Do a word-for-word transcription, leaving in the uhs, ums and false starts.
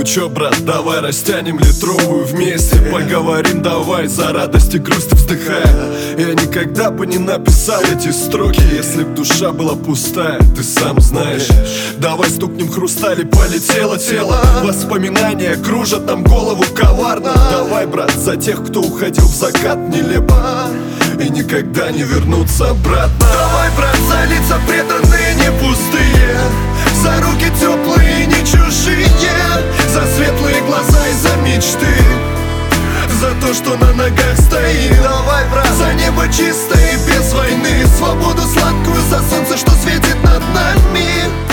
чё, брат, давай растянем литровую вместе. Поговорим давай, за радость и грусть вздыхая. Я никогда бы не написал эти строки, если б душа была пустая, ты сам знаешь. Давай стукнем хрусталь и полетело тело. Воспоминания кружат нам голову коварно. Давай, брат, за тех, кто уходил в закат нелепо и никогда не вернуться обратно. Давай, брат, за лица преданные, не пустые, за руки теплые, не чужие, за светлые глаза и за мечты, за то, что на ногах стоит. Давай, брат, за небо чистое и без войны, свободу сладкую, за солнце, что светит над нами.